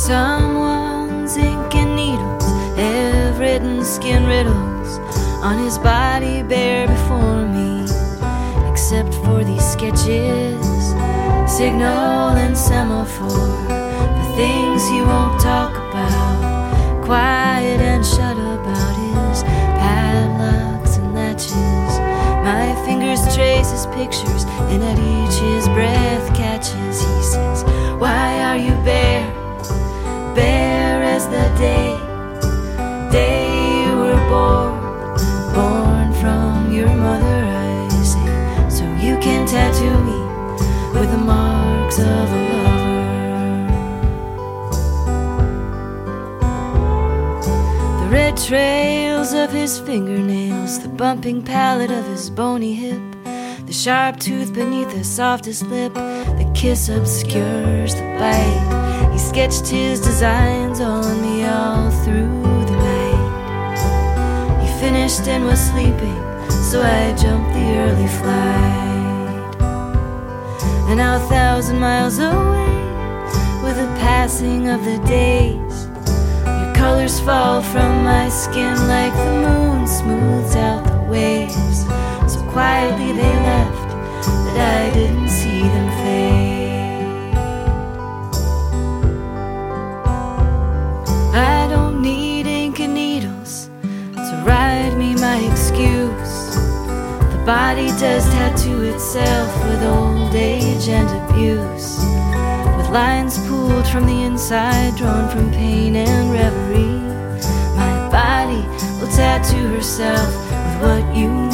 Someone's ink and needles have written skin riddles on his body bare before me, except for these sketches, signal and semaphore, the things he won't talk about, quiet and shut about his padlocks and latches. My fingers trace his pictures, and at each his breath catches. He says, "Why are you bare, bare as the day you were born from your mother?" I say, "So you can tattoo me with the marks of a lover." The red trails of his fingernails, the bumping palate of his bony hip, the sharp tooth beneath the softest lip, the kiss obscures the bite. He sketched his designs on me all through the night. He finished and was sleeping, so I jumped the early flight. And now 1,000 miles away, with the passing of the days, your colors fall from my skin like the moon smooths out the waves. So quietly they left that I didn't see them fade. I don't need ink and needles to write me my excuse. The body does tattoo itself with old age and abuse, with lines pulled from the inside, drawn from pain and reverie. My body will tattoo herself with what you